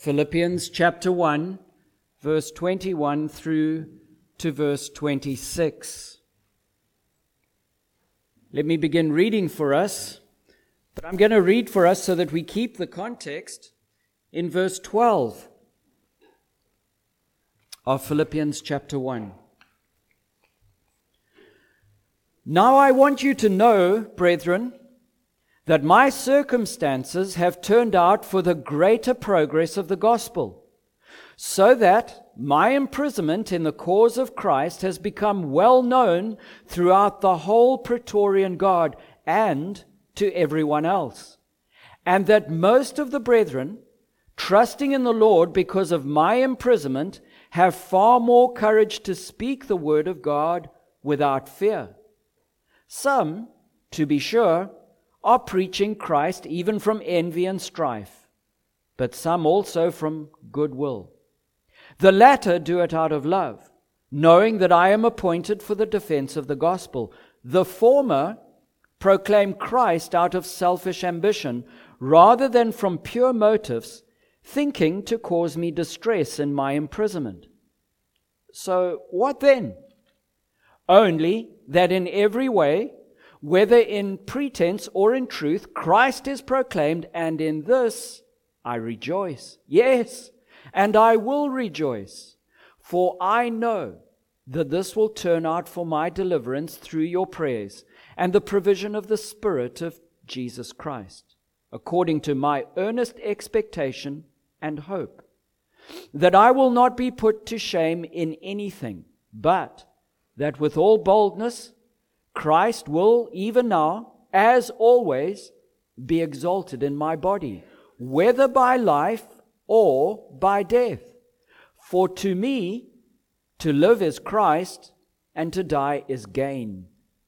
Philippians chapter 1, verse 21 through to verse 26. Let me begin reading for us, but I'm going to read for us so that we keep the context in verse 12 of Philippians chapter 1. Now I want you to know, brethren, that my circumstances have turned out for the greater progress of the gospel, so that my imprisonment in the cause of Christ has become well known throughout the whole Praetorian Guard and to everyone else, and that most of the brethren, trusting in the Lord because of my imprisonment, have far more courage to speak the word of God without fear. Some, to be sure, are preaching Christ even from envy and strife, but some also from goodwill. The latter do it out of love, knowing that I am appointed for the defense of the gospel. The former proclaim Christ out of selfish ambition, rather than from pure motives, thinking to cause me distress in my imprisonment. So what then? Only that in every way, whether in pretense or in truth, Christ is proclaimed, and in this I rejoice. Yes, and I will rejoice, for I know that this will turn out for my deliverance through your prayers and the provision of the Spirit of Jesus Christ, according to my earnest expectation and hope, that I will not be put to shame in anything, but that with all boldness Christ will, even now, as always, be exalted in my body, whether by life or by death. For to me, to live is Christ, and to die is gain.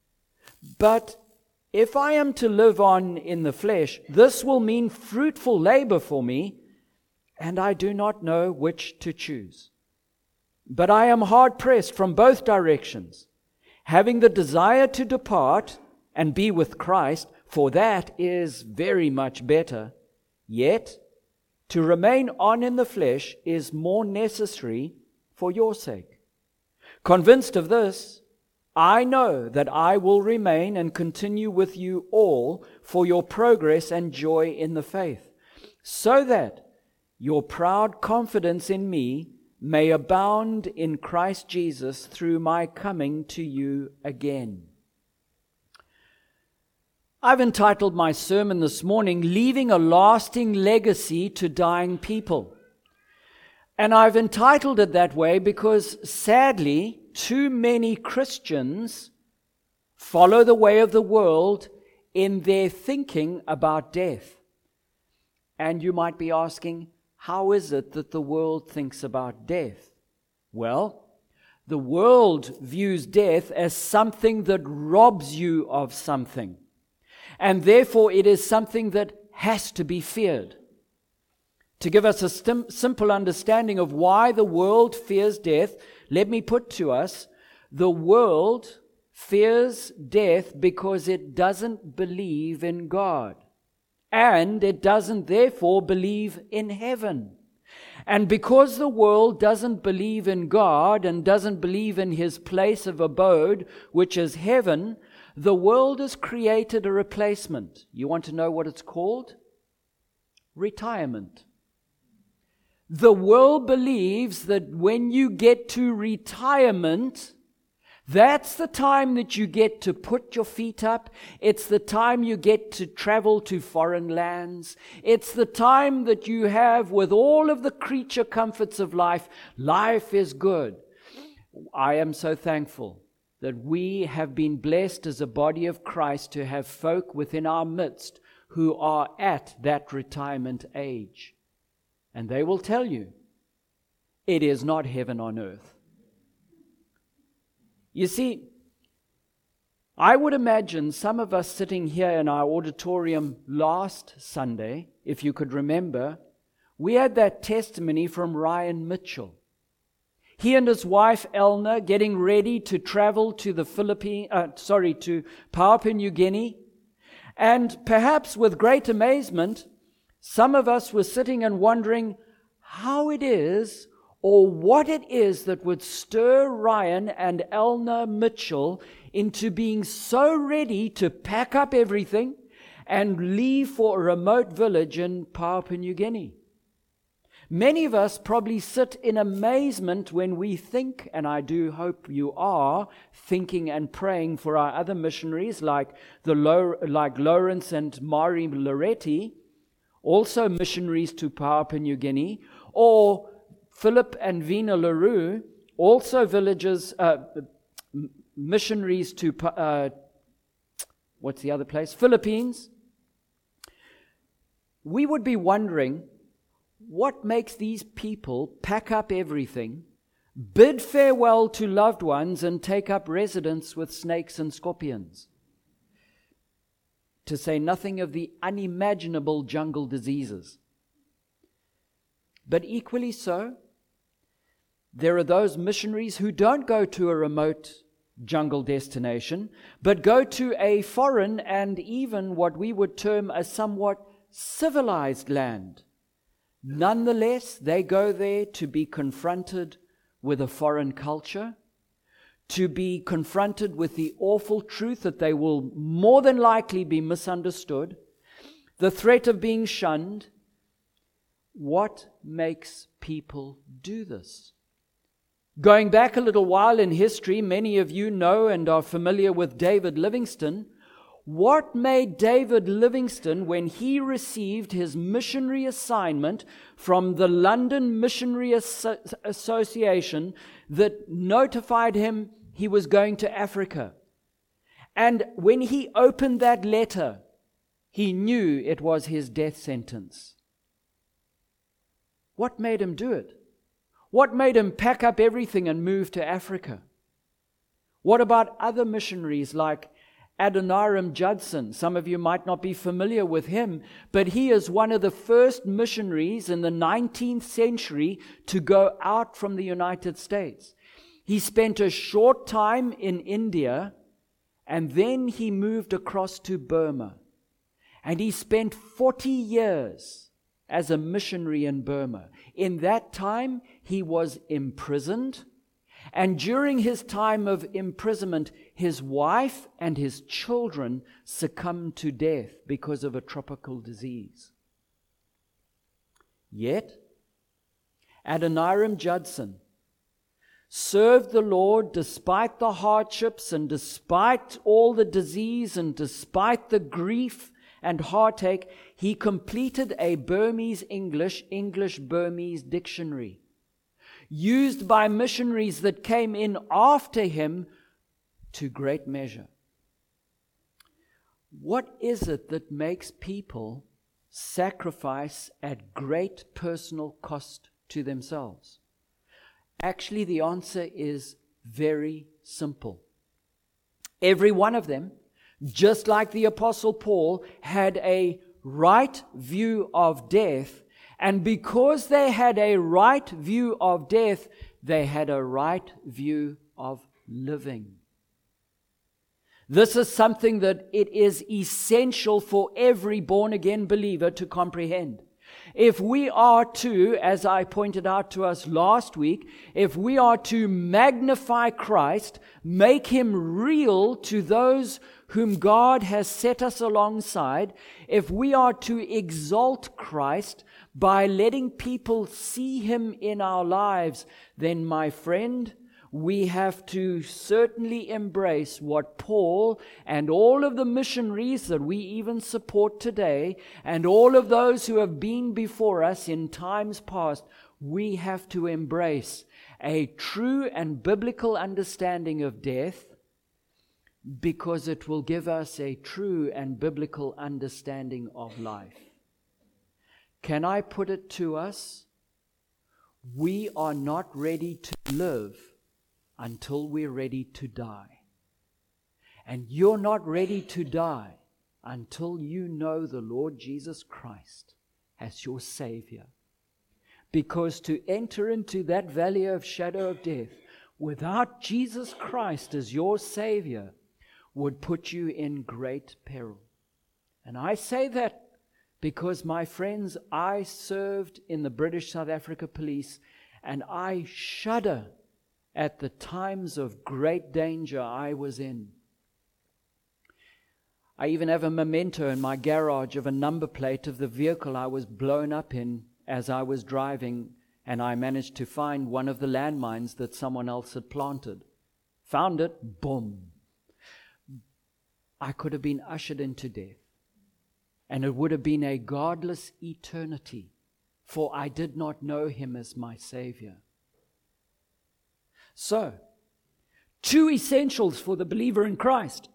But if I am to live on in the flesh, this will mean fruitful labor for me, and I do not know which to choose. But I am hard pressed from both directions, having the desire to depart and be with Christ, for that is very much better. Yet, to remain on in the flesh is more necessary for your sake. Convinced of this, I know that I will remain and continue with you all for your progress and joy in the faith, so that your proud confidence in me may abound in Christ Jesus through my coming to you again. I've entitled my sermon this morning, Leaving a Lasting Legacy to Dying People. And I've entitled it that way because, sadly, too many Christians follow the way of the world in their thinking about death. And you might be asking, how is it that the world thinks about death? Well, the world views death as something that robs you of something, and therefore it is something that has to be feared. To give us a simple understanding of why the world fears death, let me put to us, the world fears death because it doesn't believe in God. And it doesn't therefore believe in heaven. And because the world doesn't believe in God and doesn't believe in His place of abode, which is heaven, the world has created a replacement. You want to know what it's called? Retirement. The world believes that when you get to retirement, that's the time that you get to put your feet up. It's the time you get to travel to foreign lands. It's the time that you have with all of the creature comforts of life. Life is good. I am so thankful that we have been blessed as a body of Christ to have folk within our midst who are at that retirement age. And they will tell you, it is not heaven on earth. You see, I would imagine some of us sitting here in our auditorium last Sunday, if you could remember, we had that testimony from Ryan Mitchell. He and his wife Elna getting ready to travel to to Papua New Guinea, and perhaps with great amazement, some of us were sitting and wondering, how it is or what it is that would stir Ryan and Elna Mitchell into being so ready to pack up everything and leave for a remote village in Papua New Guinea. Many of us probably sit in amazement when we think, and I do hope you are, thinking and praying for our other missionaries like Lawrence and Mari Loretti, also missionaries to Papua New Guinea, or Philip and Vina LaRue, also missionaries to, what's the other place? Philippines. We would be wondering, what makes these people pack up everything, bid farewell to loved ones, and take up residence with snakes and scorpions? To say nothing of the unimaginable jungle diseases. But equally so, there are those missionaries who don't go to a remote jungle destination, but go to a foreign and even what we would term a somewhat civilized land. Nonetheless, they go there to be confronted with a foreign culture, to be confronted with the awful truth that they will more than likely be misunderstood, the threat of being shunned. What makes people do this? Going back a little while in history, many of you know and are familiar with David Livingstone. What made David Livingstone, when he received his missionary assignment from the London Missionary Association that notified him he was going to Africa? And when he opened that letter, he knew it was his death sentence. What made him do it? What made him pack up everything and move to Africa? What about other missionaries like Adoniram Judson? Some of you might not be familiar with him, but he is one of the first missionaries in the 19th century to go out from the United States. He spent a short time in India, and then he moved across to Burma. And he spent 40 years as a missionary in Burma. In that time, he was imprisoned. And during his time of imprisonment, his wife and his children succumbed to death because of a tropical disease. Yet, Adoniram Judson served the Lord despite the hardships and despite all the disease and despite the grief and heartache. He completed a Burmese English-Burmese dictionary, used by missionaries that came in after him to great measure. What is it that makes people sacrifice at great personal cost to themselves? Actually, the answer is very simple. Every one of them, just like the Apostle Paul, had a right view of death. And because they had a right view of death, they had a right view of living. This is something that it is essential for every born-again believer to comprehend. If we are to, as I pointed out to us last week, if we are to magnify Christ, make Him real to those whom God has set us alongside, if we are to exalt Christ by letting people see Him in our lives, then, my friend, we have to certainly embrace what Paul and all of the missionaries that we even support today, and all of those who have been before us in times past, we have to embrace a true and biblical understanding of death, because it will give us a true and biblical understanding of life. Can I put it to us? We are not ready to live until we're ready to die. And you're not ready to die until you know the Lord Jesus Christ as your Savior. Because to enter into that valley of shadow of death without Jesus Christ as your Savior would put you in great peril. And I say that Because, my friends, I served in the British South Africa Police, and I shudder at the times of great danger I was in. I even have a memento in my garage of a number plate of the vehicle I was blown up in as I was driving, and I managed to find one of the landmines that someone else had planted. Found it, boom. I could have been ushered into death, and it would have been a godless eternity, for I did not know Him as my Savior. So, 2 essentials for the believer in Christ.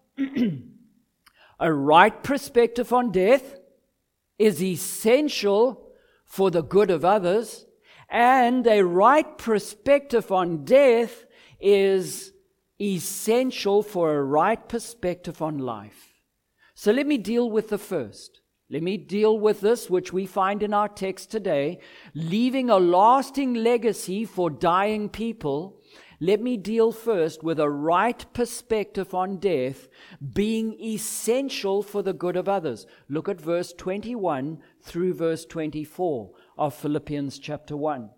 A right perspective on death is essential for the good of others, and a right perspective on death is essential for a right perspective on life. So let me deal with the first. Let me deal with this, which we find in our text today, leaving a lasting legacy for dying people. Let me deal first with a right perspective on death being essential for the good of others. Look at verse 21 through verse 24 of Philippians chapter 1.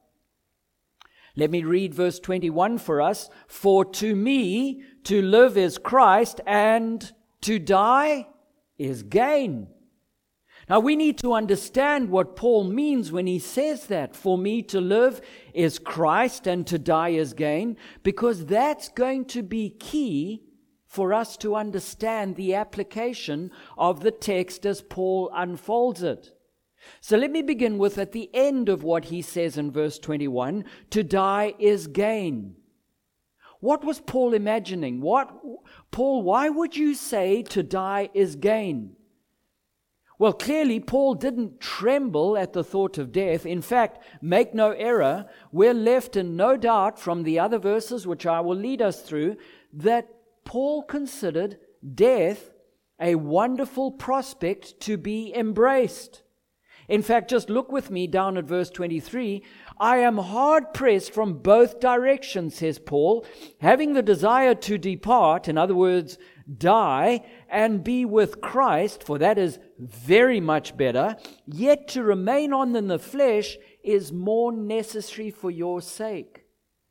Let me read verse 21 for us. For to me, to live is Christ, and to die is gain. Now we need to understand what Paul means when he says that. For me to live is Christ, and to die is gain, because that's going to be key for us to understand the application of the text as Paul unfolds it. So let me begin with at the end of what he says in verse 21, to die is gain. What was Paul imagining? Paul, why would you say to die is gain? Well, clearly Paul didn't tremble at the thought of death. In fact, make no error, we're left in no doubt from the other verses which I will lead us through, that Paul considered death a wonderful prospect to be embraced. In fact, just look with me down at verse 23. I am hard pressed from both directions, says Paul, having the desire to depart, in other words, die, and be with Christ, for that is very much better, yet to remain on in the flesh is more necessary for your sake.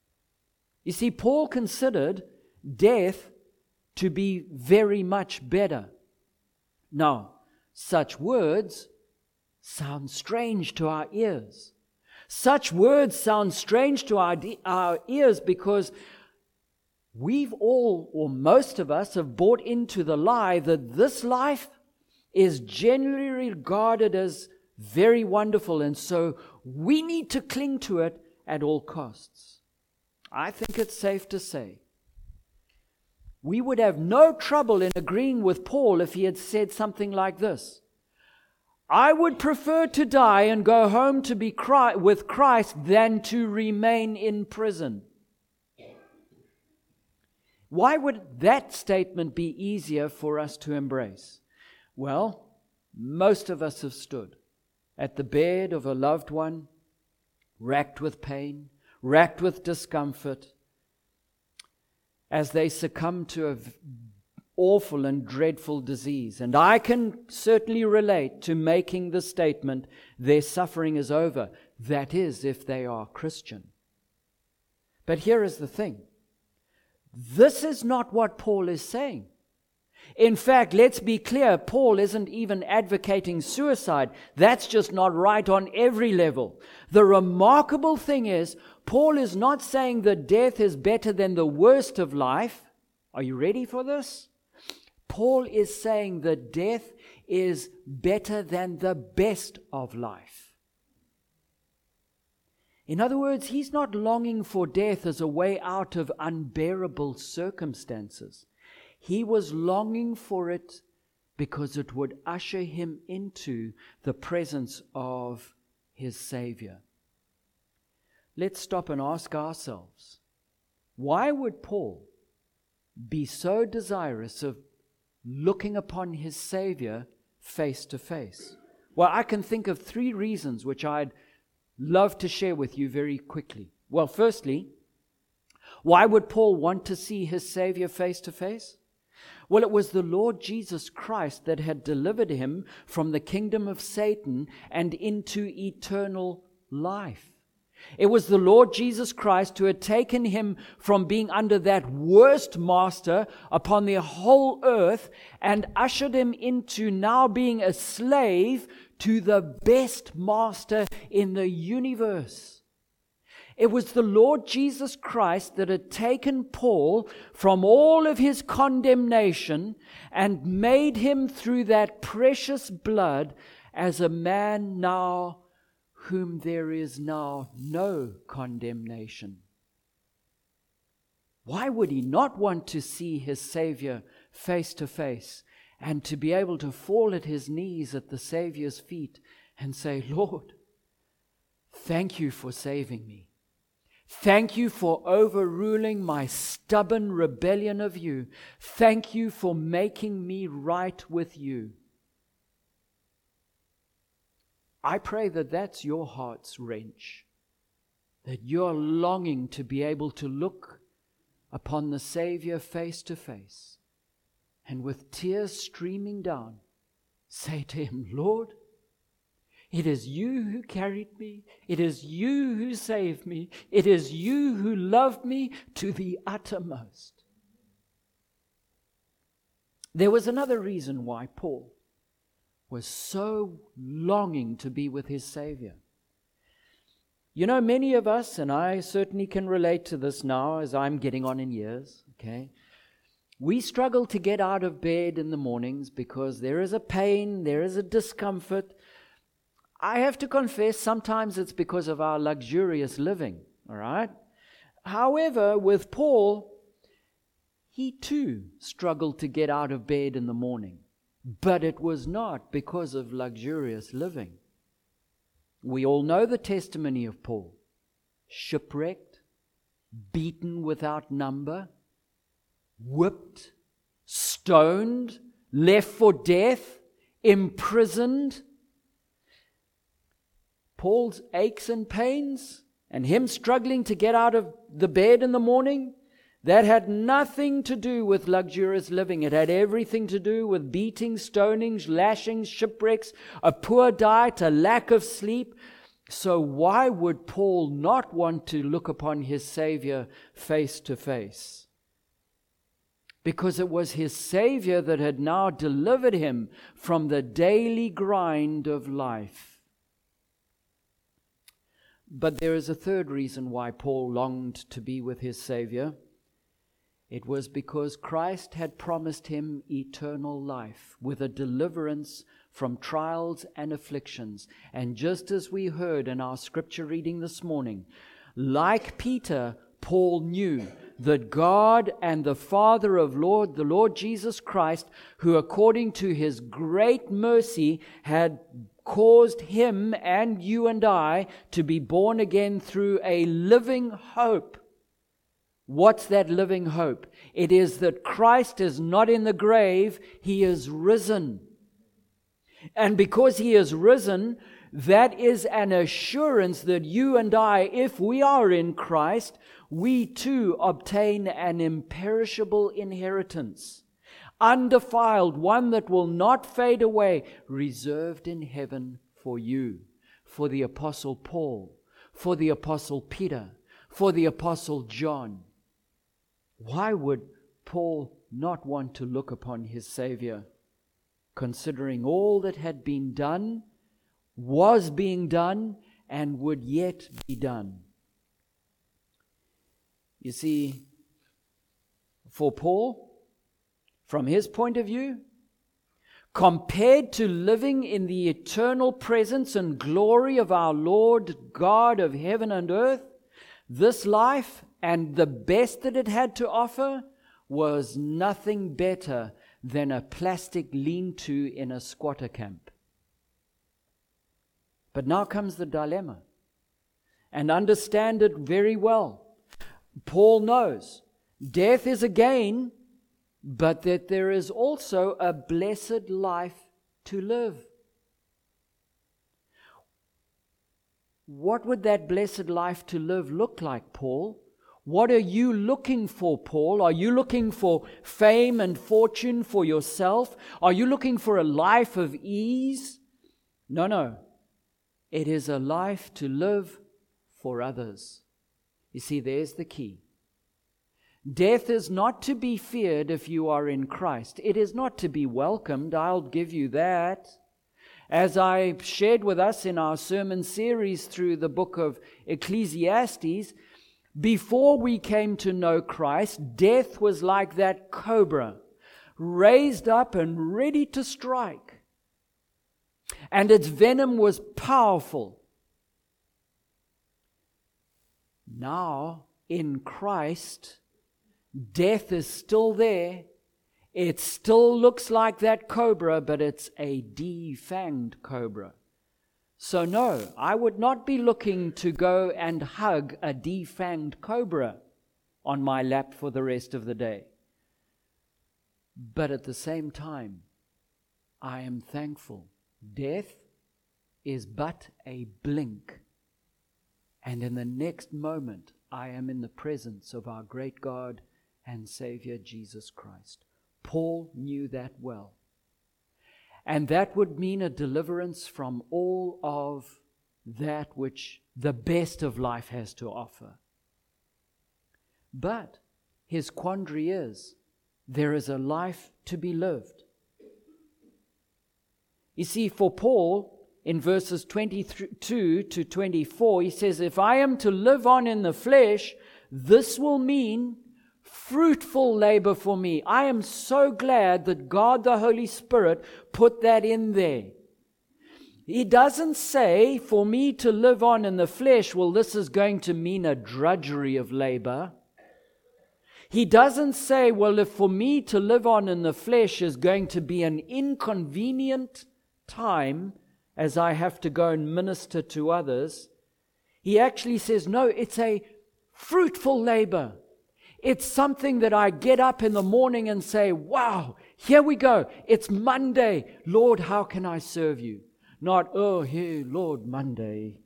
You see, Paul considered death to be very much better. Now, such words sound strange to our ears. Such words sound strange to our ears because we've all, or most of us, have bought into the lie that this life is generally regarded as very wonderful, and so we need to cling to it at all costs. I think it's safe to say we would have no trouble in agreeing with Paul if he had said something like this: I would prefer to die and go home to be with Christ than to remain in prison. Why would that statement be easier for us to embrace? Well, most of us have stood at the bed of a loved one, racked with pain, racked with discomfort, as they succumb to an awful and dreadful disease. And I can certainly relate to making the statement, their suffering is over. That is, if they are Christian. But here is the thing. This is not what Paul is saying. In fact, let's be clear, Paul isn't even advocating suicide. That's just not right on every level. The remarkable thing is, Paul is not saying that death is better than the worst of life. Are you ready for this? Paul is saying that death is better than the best of life. In other words, he's not longing for death as a way out of unbearable circumstances. He was longing for it because it would usher him into the presence of his Savior. Let's stop and ask ourselves, why would Paul be so desirous of looking upon his Savior face to face? Well, I can think of 3 reasons which I'd love to share with you very quickly. Well, firstly, why would Paul want to see his Savior face to face? Well, it was the Lord Jesus Christ that had delivered him from the kingdom of Satan and into eternal life. It was the Lord Jesus Christ who had taken him from being under that worst master upon the whole earth and ushered him into now being a slave to the best master in the universe. It was the Lord Jesus Christ that had taken Paul from all of his condemnation and made him through that precious blood as a man now whom there is now no condemnation. Why would he not want to see his Savior face to face and to be able to fall at his knees at the Savior's feet and say, Lord, thank you for saving me. Thank you for overruling my stubborn rebellion of you. Thank you for making me right with you. I pray that that's your heart's wrench, that you're longing to be able to look upon the Savior face to face and with tears streaming down, say to him, Lord, it is you who carried me. It is you who saved me. It is you who loved me to the uttermost. There was another reason why Paul was so longing to be with his Savior. You know, many of us, and I certainly can relate to this now as I'm getting on in years, okay? We struggle to get out of bed in the mornings because there is a pain, there is a discomfort. I have to confess, sometimes it's because of our luxurious living, all right? However, with Paul, he too struggled to get out of bed in the morning. But it was not because of luxurious living. We all know the testimony of Paul. Shipwrecked, beaten without number, whipped, stoned, left for death, imprisoned. Paul's aches and pains and him struggling to get out of the bed in the morning, that had nothing to do with luxurious living. It had everything to do with beatings, stonings, lashings, shipwrecks, a poor diet, a lack of sleep. So why would Paul not want to look upon his Savior face to face? Because it was his Savior that had now delivered him from the daily grind of life. But there is a third reason why Paul longed to be with his Savior. It was because Christ had promised him eternal life with a deliverance from trials and afflictions. And just as we heard in our scripture reading this morning, like Peter, Paul knew that God and the Father of the Lord Jesus Christ, who according to his great mercy had caused him and you and I to be born again through a living hope. What's that living hope? It is that Christ is not in the grave, he is risen. And because he is risen, that is an assurance that you and I, if we are in Christ, we too obtain an imperishable inheritance, undefiled, one that will not fade away, reserved in heaven for you, for the Apostle Paul, for the Apostle Peter, for the Apostle John. Why would Paul not want to look upon his Savior, considering all that had been done, was being done, and would yet be done? You see, for Paul, from his point of view, compared to living in the eternal presence and glory of our Lord God of heaven and earth, this life and the best that it had to offer was nothing better than a plastic lean-to in a squatter camp. But now comes the dilemma. And understand it very well. Paul knows death is a gain, but that there is also a blessed life to live. What would that blessed life to live look like, Paul? What are you looking for, Paul? Are you looking for fame and fortune for yourself? Are you looking for a life of ease? No. It is a life to live for others. You see, there's the key. Death is not to be feared if you are in Christ. It is not to be welcomed. I'll give you that. As I shared with us in our sermon series through the book of Ecclesiastes, before we came to know Christ, death was like that cobra, raised up and ready to strike. And its venom was powerful. Now, in Christ, death is still there. It still looks like that cobra, but it's a defanged cobra. So no, I would not be looking to go and hug a defanged cobra on my lap for the rest of the day. But at the same time, I am thankful. Death is but a blink. And in the next moment, I am in the presence of our great God and Savior Jesus Christ. Paul knew that well. And that would mean a deliverance from all of that which the best of life has to offer. But his quandary is, there is a life to be lived. You see, for Paul, in verses 22 to 24, he says, if I am to live on in the flesh, this will mean fruitful labor for me. I am so glad that God the Holy Spirit put that in there. He doesn't say, for me to live on in the flesh, well, this is going to mean a drudgery of labor. He doesn't say, well, if for me to live on in the flesh is going to be an inconvenient time as I have to go and minister to others. He actually says, no, it's a fruitful labor. It's something that I get up in the morning and say, wow, here we go. It's Monday. Lord, how can I serve you? Not, oh, here, Lord, Monday.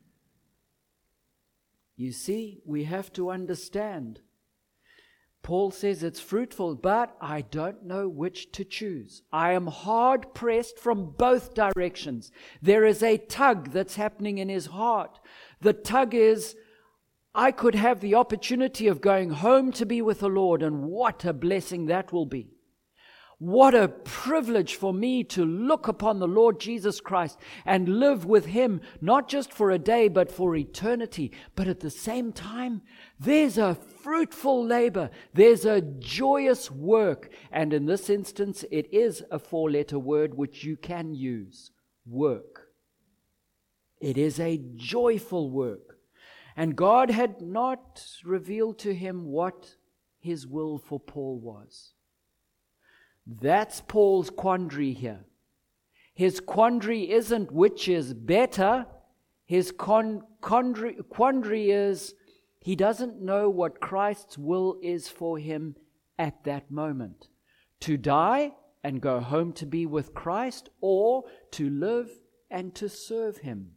You see, we have to understand. Paul says it's fruitful, but I don't know which to choose. I am hard pressed from both directions. There is a tug that's happening in his heart. The tug is, I could have the opportunity of going home to be with the Lord, and what a blessing that will be. What a privilege for me to look upon the Lord Jesus Christ and live with Him, not just for a day, but for eternity. But at the same time, there's a fruitful labor. There's a joyous work. And in this instance, it is a 4-letter word which you can use. Work. It is a joyful work. And God had not revealed to him what His will for Paul was. That's Paul's quandary here. His quandary isn't which is better. His quandary is he doesn't know what Christ's will is for him at that moment. To die and go home to be with Christ, or to live and to serve Him.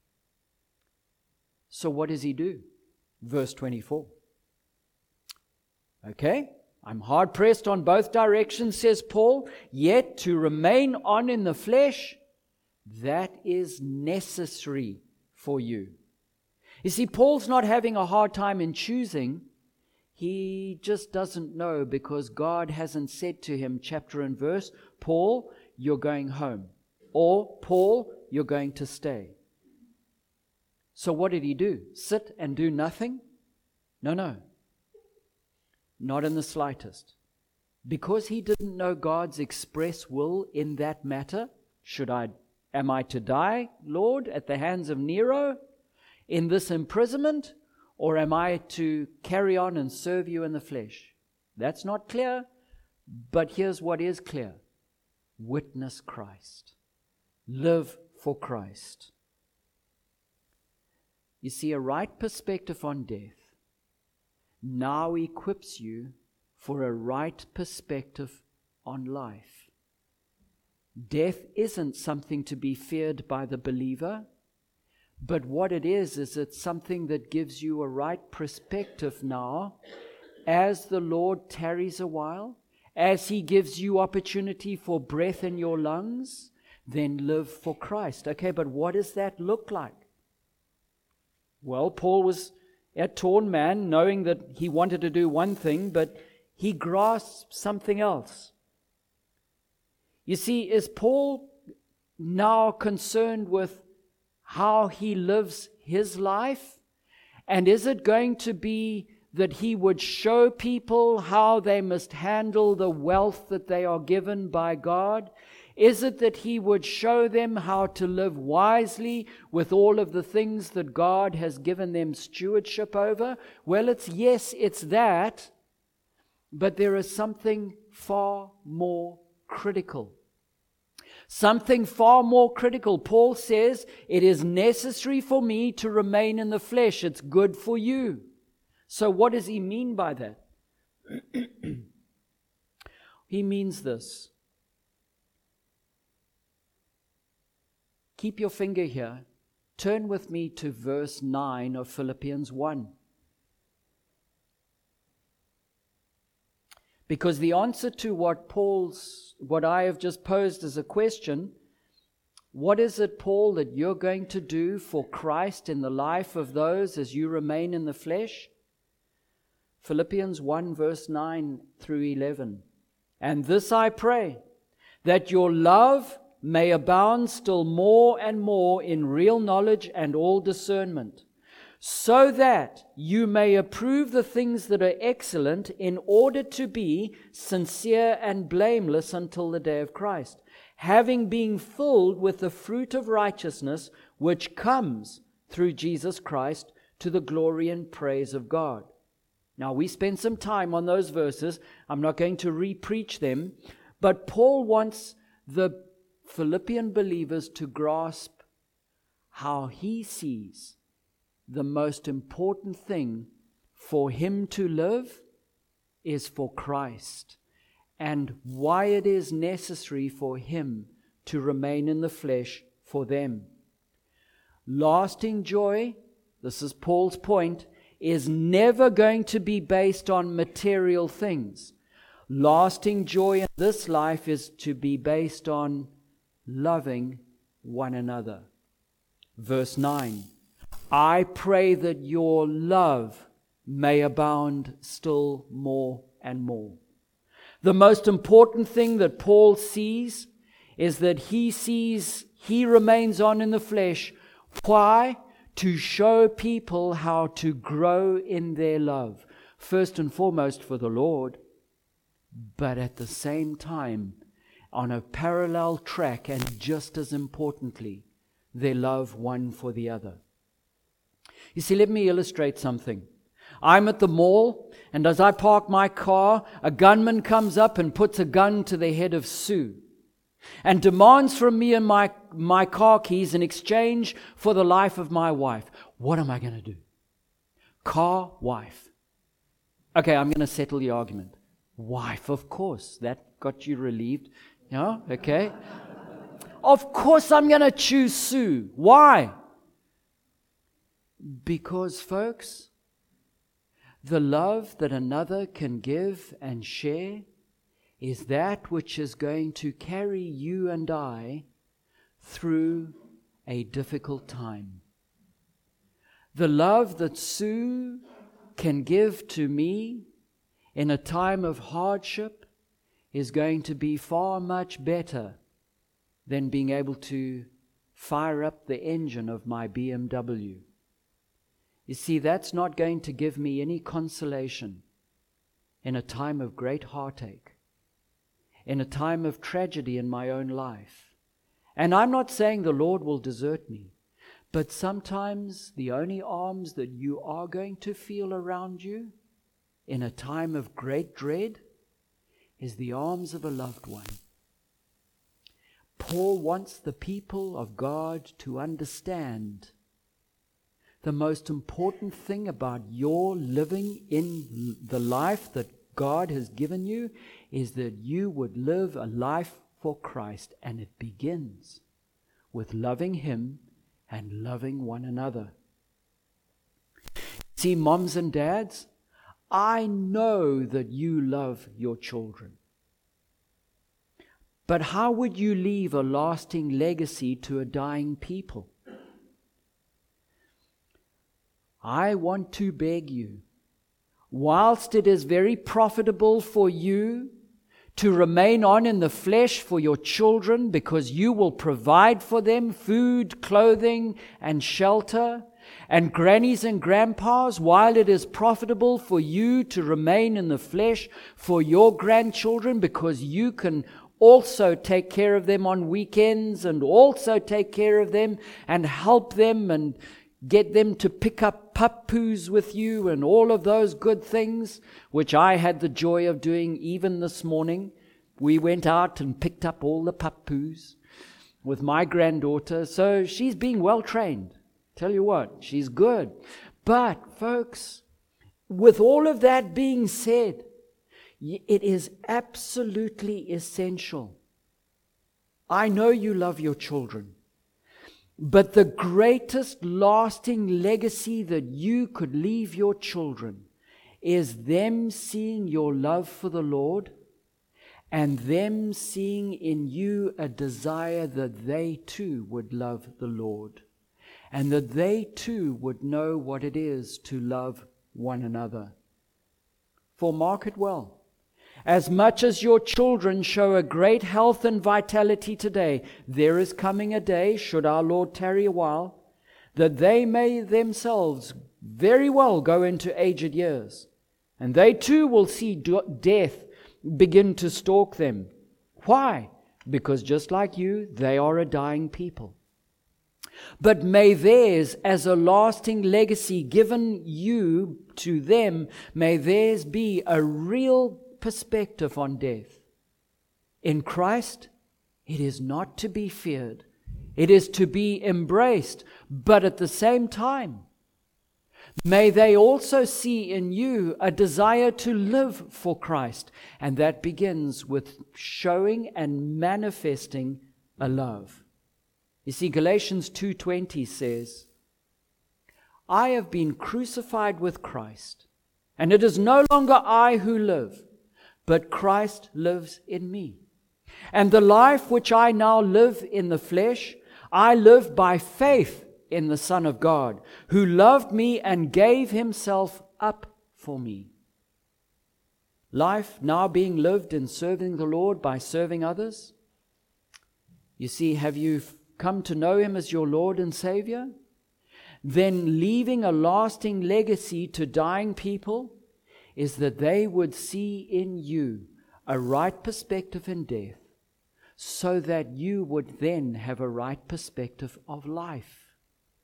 So what does he do? Verse 24. Okay. I'm hard pressed on both directions, says Paul, yet to remain on in the flesh, that is necessary for you. You see, Paul's not having a hard time in choosing. He just doesn't know because God hasn't said to him, chapter and verse, Paul, you're going home. Or, Paul, you're going to stay. So what did he do? Sit and do nothing? No. Not in the slightest. Because he didn't know God's express will in that matter. Am I to die, Lord, at the hands of Nero in this imprisonment? Or am I to carry on and serve you in the flesh? That's not clear, but here's what is clear. Witness Christ. Live for Christ. You see, a right perspective on death now equips you for a right perspective on life. Death isn't something to be feared by the believer, But what it is it's something that gives you a right perspective now as the Lord tarries a while, as He gives you opportunity for breath in your lungs, then live for Christ. Okay, but what does that look like? Well, Paul was a torn man, knowing that he wanted to do one thing, but he grasped something else. You see, is Paul now concerned with how he lives his life? And is it going to be that he would show people how they must handle the wealth that they are given by God? Is it that he would show them how to live wisely with all of the things that God has given them stewardship over? Well, it's that, but there is something far more critical. Something far more critical. Paul says, it is necessary for me to remain in the flesh. It's good for you. So what does he mean by that? He means this. Keep your finger here. Turn with me to verse 9 of Philippians 1. Because the answer to what I have just posed as a question, what is it, Paul, that you're going to do for Christ in the life of those as you remain in the flesh? Philippians 1 verse 9 through 11. And this I pray, that your love may abound still more and more in real knowledge and all discernment, so that you may approve the things that are excellent, in order to be sincere and blameless until the day of Christ, having been filled with the fruit of righteousness which comes through Jesus Christ, to the glory and praise of God. Now, we spent some time on those verses. I'm not going to re-preach them, but Paul wants the Philippian believers to grasp how he sees the most important thing for him to live is for Christ, and why it is necessary for him to remain in the flesh for them. Lasting joy, this is Paul's point, is never going to be based on material things. Lasting joy in this life is to be based on loving one another. Verse 9, I pray that your love may abound still more and more. The most important thing that Paul sees is that he remains on in the flesh. Why? To show people how to grow in their love. First and foremost for the Lord, but at the same time, on a parallel track, and just as importantly, their love one for the other. You see, let me illustrate something. I'm at the mall, and as I park my car, a gunman comes up and puts a gun to the head of Sue and demands from me and my car keys in exchange for the life of my wife. What am I going to do? Car, wife. Okay, I'm going to settle the argument. Wife, of course. That got you relieved. Yeah, okay. Of course I'm going to choose Sue. Why? Because, folks, the love that another can give and share is that which is going to carry you and I through a difficult time. The love that Sue can give to me in a time of hardship is going to be far much better than being able to fire up the engine of my BMW. You see, that's not going to give me any consolation in a time of great heartache, in a time of tragedy in my own life. And I'm not saying the Lord will desert me, but sometimes the only arms that you are going to feel around you in a time of great dread is the arms of a loved one. Paul wants the people of God to understand the most important thing about your living in the life that God has given you is that you would live a life for Christ. And it begins with loving Him and loving one another. See, moms and dads, I know that you love your children. But how would you leave a lasting legacy to a dying people? I want to beg you, whilst it is very profitable for you to remain on in the flesh for your children because you will provide for them food, clothing, and shelter, and grannies and grandpas, while it is profitable for you to remain in the flesh for your grandchildren because you can also take care of them on weekends and also take care of them and help them and get them to pick up pup poos with you and all of those good things, which I had the joy of doing even this morning. We went out and picked up all the pup poos with my granddaughter. So she's being well trained. Tell you what, she's good. But folks, with all of that being said, it is absolutely essential. I know you love your children. But the greatest lasting legacy that you could leave your children is them seeing your love for the Lord and them seeing in you a desire that they too would love the Lord and that they too would know what it is to love one another. For mark it well. As much as your children show a great health and vitality today, there is coming a day, should our Lord tarry a while, that they may themselves very well go into aged years. And they too will see death begin to stalk them. Why? Because just like you, they are a dying people. But may theirs, as a lasting legacy given you to them, may theirs be a real perspective on death. In Christ, it is not to be feared. It is to be embraced. But at the same time, may they also see in you a desire to live for Christ. And that begins with showing and manifesting a love. You see, Galatians 2:20 says, I have been crucified with Christ, and it is no longer I who live, but Christ lives in me. And the life which I now live in the flesh, I live by faith in the Son of God, who loved me and gave himself up for me. Life now being lived in serving the Lord by serving others. You see, have you come to know him as your Lord and Savior? Then leaving a lasting legacy to dying people is that they would see in you a right perspective in death, so that you would then have a right perspective of life.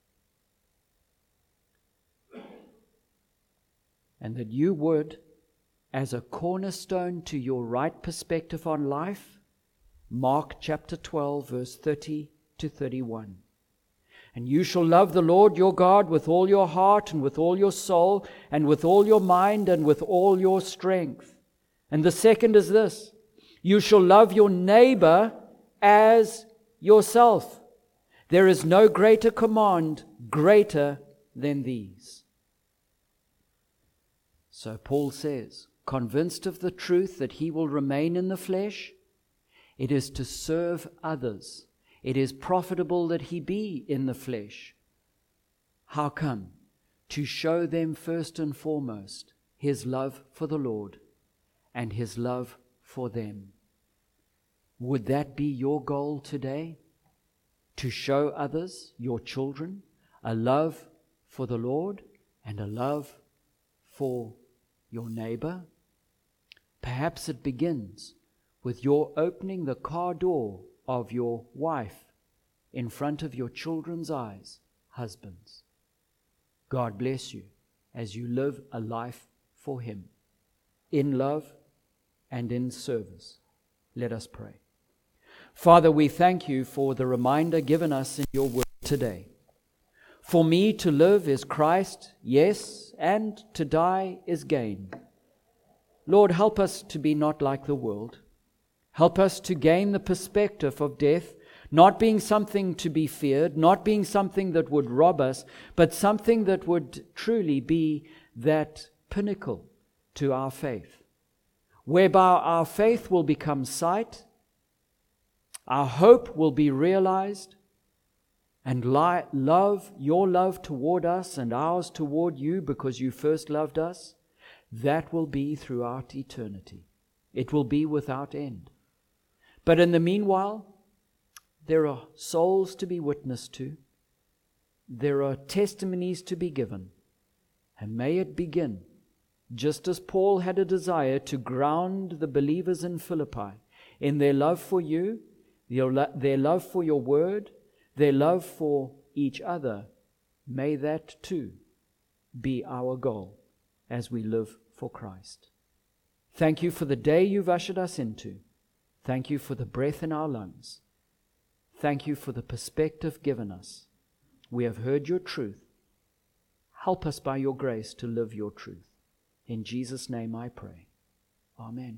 And that you would, as a cornerstone to your right perspective on life, Mark chapter 12, verse 30 to 31. And you shall love the Lord your God with all your heart and with all your soul and with all your mind and with all your strength. And the second is this: you shall love your neighbor as yourself. There is no greater command greater than these. So Paul says, convinced of the truth that he will remain in the flesh, it is to serve others. It is profitable that he be in the flesh. How come? To show them first and foremost his love for the Lord and his love for them. Would that be your goal today? To show others, your children, a love for the Lord and a love for your neighbor? Perhaps it begins with your opening the car door of your wife in front of your children's eyes, husbands. God bless you as you live a life for him, in love and in service. Let us pray. Father, we thank you for the reminder given us in your word today. For me to live is Christ, yes, and to die is gain. Lord, help us to be not like the world. Help us to gain the perspective of death, not being something to be feared, not being something that would rob us, but something that would truly be that pinnacle to our faith, whereby our faith will become sight, our hope will be realized, and your love toward us and ours toward you because you first loved us, that will be throughout eternity. It will be without end. But in the meanwhile, there are souls to be witnessed to. There are testimonies to be given. And may it begin, just as Paul had a desire to ground the believers in Philippi in their love for you, their love for your word, their love for each other. May that too be our goal as we live for Christ. Thank you for the day you've ushered us into. Thank you for the breath in our lungs. Thank you for the perspective given us. We have heard your truth. Help us by your grace to live your truth. In Jesus' name I pray. Amen.